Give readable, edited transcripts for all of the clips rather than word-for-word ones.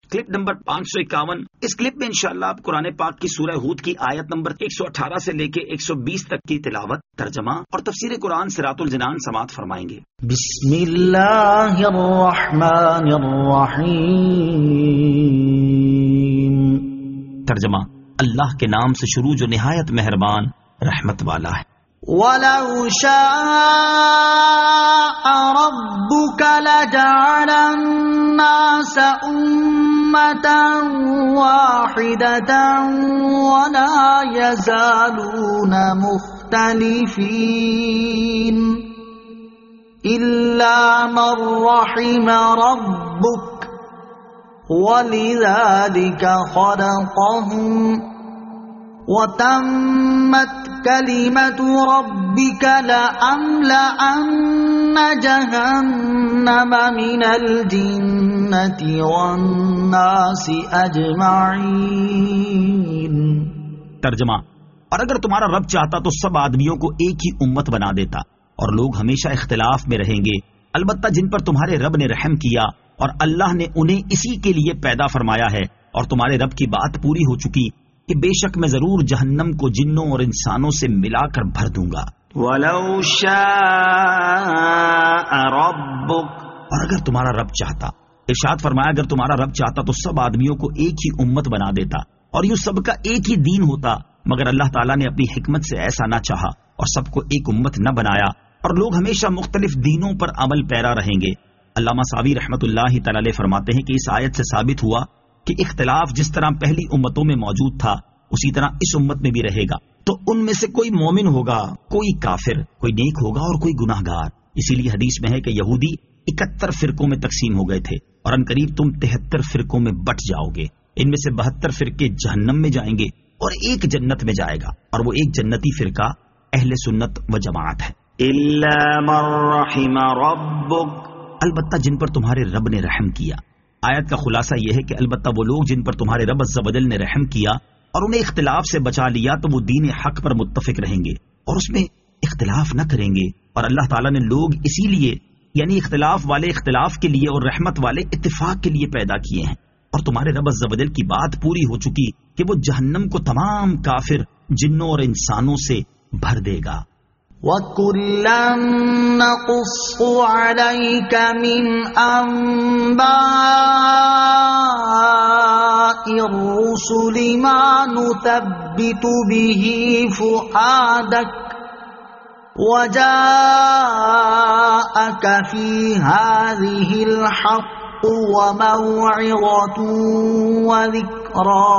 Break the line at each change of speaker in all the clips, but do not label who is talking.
Clip number 551۔ اس clip میں انشاءاللہ آپ قرآن پاک کی سورہ ہود کی آیت نمبر 118 سے لے کے 120 تک کی تلاوت، ترجمہ اور تفسیر قرآن صراط الجنان سماعت فرمائیں گے۔
بسم اللہ الرحمن الرحیم۔
ترجمہ، اللہ کے نام سے شروع جو نہایت مہربان رحمت والا ہے۔
وَلَوْ شَاءَ رَبُّكَ لَجَعَلَ النَّاسَ أُمَّةً وَاحِدَةً وَلَا يَزَالُونَ مُخْتَلِفِينَ إِلَّا مَن رَّحِمَ رَبُّكَ وَلِذَلِكَ خَلَقَهُمْ وَتَمَّتْ كَلِمَةُ رَبِّكَ لَأَمْلَأَنَّ جَهَنَّمَ مِنَ الْجِنَّةِ وَالنَّاسِ أَجْمَعِينَ۔
ترجمہ، اور اگر تمہارا رب چاہتا تو سب آدمیوں کو ایک ہی امت بنا دیتا، اور لوگ ہمیشہ اختلاف میں رہیں گے، البتہ جن پر تمہارے رب نے رحم کیا اور اللہ نے انہیں اسی کے لیے پیدا فرمایا ہے، اور تمہارے رب کی بات پوری ہو چکی کہ بے شک میں ضرور جہنم کو جنوں اور انسانوں سے ملا کر بھر دوں گا۔
وَلَوْ شَاءَ رَبُّكَ،
اور اگر تمہارا رب چاہتا، ارشاد فرمایا اگر تمہارا رب چاہتا تو سب آدمیوں کو ایک ہی امت بنا دیتا اور یوں سب کا ایک ہی دین ہوتا، مگر اللہ تعالیٰ نے اپنی حکمت سے ایسا نہ چاہا اور سب کو ایک امت نہ بنایا، اور لوگ ہمیشہ مختلف دینوں پر عمل پیرا رہیں گے۔ علامہ ساوی رحمۃ اللہ تعالی علیہ فرماتے ہیں کہ اس آیت سے ثابت ہوا کہ اختلاف جس طرح پہلی امتوں میں موجود تھا اسی طرح اس امت میں بھی رہے گا، تو ان میں سے کوئی مومن ہوگا، کوئی کافر، کوئی نیک ہوگا اور کوئی گناہ گار۔ اسی لیے حدیث میں ہے کہ یہودی 71 فرقوں میں تقسیم ہو گئے تھے، اور عنقریب تم 73 فرقوں میں بٹ جاؤ گے، ان میں سے 72 فرقے جہنم میں جائیں گے اور ایک جنت میں جائے گا، اور وہ ایک جنتی فرقہ اہل سنت و جماعت ہے۔
إِلَّا مَن رَّحِمَ رَبُّكَ،
البتہ جن پر تمہارے رب نے رحم کیا۔ آیت کا خلاصہ یہ ہے کہ البتہ وہ لوگ جن پر تمہارے رب عز و جل نے رحم کیا اور انہیں اختلاف سے بچا لیا تو وہ دین حق پر متفق رہیں گے اور اس میں اختلاف نہ کریں گے، اور اللہ تعالیٰ نے لوگ اسی لیے یعنی اختلاف والے اختلاف کے لیے اور رحمت والے اتفاق کے لیے پیدا کیے ہیں، اور تمہارے رب عز و جل کی بات پوری ہو چکی کہ وہ جہنم کو تمام کافر جنوں اور انسانوں سے بھر دے گا۔
وَكُلًّا نَّقُصُّ عَلَيْكَ مِنْ أَنبَاءِ الرُّسُلِ مَا نُثَبِّتُ بِهِ فُؤَادَكَ وَجَاءَكَ فِي هَٰذِهِ الْحَقُّ وَمَوْعِظَةٌ وَذِكْرَىٰ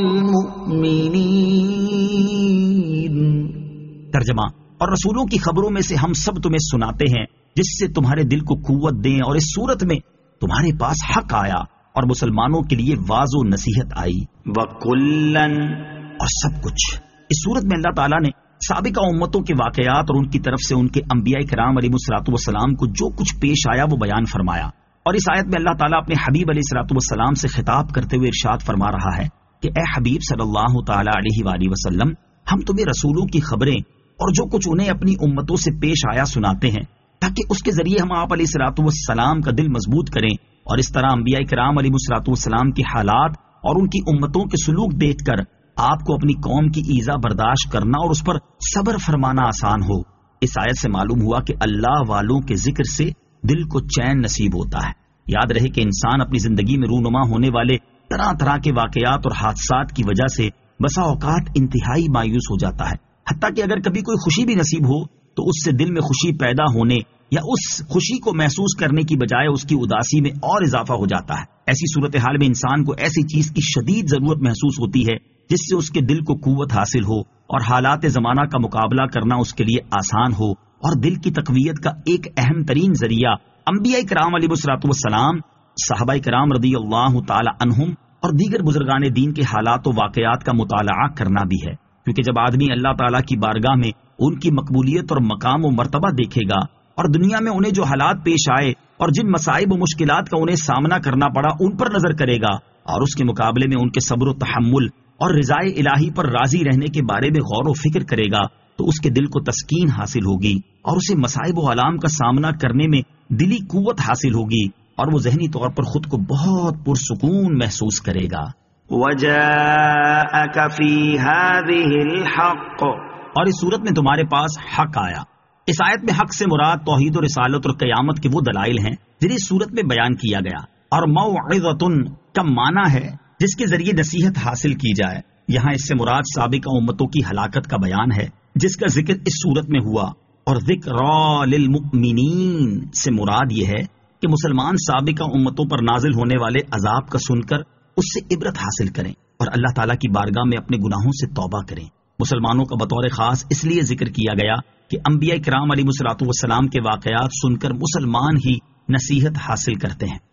لِلْمُؤْمِنِينَ۔
ترجمہ، اور رسولوں کی خبروں میں سے ہم سب تمہیں سناتے ہیں جس سے تمہارے دل کو قوت دیں، اور اس صورت میں تمہارے پاس حق آیا اور مسلمانوں کے لیے واعظ و نصیحت آئی۔
وَكُلًّا،
اور سب کچھ اس صورت میں اللہ تعالیٰ نے سابقہ امتوں کے واقعات اور ان کی طرف سے ان کے انبیاء کرام علیہ الصلوۃ والسلام کو جو کچھ پیش آیا وہ بیان فرمایا، اور اس آیت میں اللہ تعالیٰ اپنے حبیب علیہ الصلوۃ والسلام سے خطاب کرتے ہوئے ارشاد فرما رہا ہے کہ اے حبیب صلی اللہ تعالیٰ علیہ وآلہ وسلم، ہم تمہیں رسولوں کی خبریں اور جو کچھ انہیں اپنی امتوں سے پیش آیا سناتے ہیں تاکہ اس کے ذریعے ہم آپ علیہ الصلوۃ والسلام کا دل مضبوط کریں، اور اس طرح انبیاء کرام علیہ الصلوۃ والسلام کے حالات اور ان کی امتوں کے سلوک دیکھ کر آپ کو اپنی قوم کی ایذا برداشت کرنا اور اس پر صبر فرمانا آسان ہو۔ اس آیت سے معلوم ہوا کہ اللہ والوں کے ذکر سے دل کو چین نصیب ہوتا ہے۔ یاد رہے کہ انسان اپنی زندگی میں رونما ہونے والے طرح طرح کے واقعات اور حادثات کی وجہ سے بسا اوقات انتہائی مایوس ہو جاتا ہے، حتیٰ کہ اگر کبھی کوئی خوشی بھی نصیب ہو تو اس سے دل میں خوشی پیدا ہونے یا اس خوشی کو محسوس کرنے کی بجائے اس کی اداسی میں اور اضافہ ہو جاتا ہے۔ ایسی صورتحال میں انسان کو ایسی چیز کی شدید ضرورت محسوس ہوتی ہے جس سے اس کے دل کو قوت حاصل ہو اور حالات زمانہ کا مقابلہ کرنا اس کے لیے آسان ہو، اور دل کی تقویت کا ایک اہم ترین ذریعہ انبیاء کرام علیہ الصلوۃ والسلام، صحابہ کرام رضی اللہ تعالی عنہم اور دیگر بزرگان دین کے حالات و واقعات کا مطالعہ کرنا بھی ہے، کیونکہ جب آدمی اللہ تعالیٰ کی بارگاہ میں ان کی مقبولیت اور مقام و مرتبہ دیکھے گا اور دنیا میں انہیں جو حالات پیش آئے اور جن مصائب و مشکلات کا انہیں سامنا کرنا پڑا ان پر نظر کرے گا، اور اس کے مقابلے میں ان کے صبر و تحمل اور رضائے الہی پر راضی رہنے کے بارے میں غور و فکر کرے گا، تو اس کے دل کو تسکین حاصل ہوگی اور اسے مصائب و آلام کا سامنا کرنے میں دلی قوت حاصل ہوگی، اور وہ ذہنی طور پر خود کو بہت پرسکون محسوس کرے گا۔
وَجَاءَكَ فِي هَذِهِ الْحَقُّ،
اور اس صورت میں تمہارے پاس حق آیا۔ اس آیت میں حق سے مراد توحید و رسالت اور قیامت کے وہ دلائل ہیں جنہیں اس صورت میں بیان کیا گیا، اور موعظۃ کا معنی ہے جس کے ذریعے نصیحت حاصل کی جائے۔ یہاں اس سے مراد سابقہ امتوں کی ہلاکت کا بیان ہے جس کا ذکر اس صورت میں ہوا، اور ذکریٰ للمؤمنین سے مراد یہ ہے کہ مسلمان سابقہ امتوں پر نازل ہونے والے عذاب کا سن کر اس سے عبرت حاصل کریں اور اللہ تعالیٰ کی بارگاہ میں اپنے گناہوں سے توبہ کریں۔ مسلمانوں کا بطور خاص اس لیے ذکر کیا گیا کہ انبیاء کرام علیہ الصلوۃ والسلام کے واقعات سن کر مسلمان ہی نصیحت حاصل کرتے ہیں۔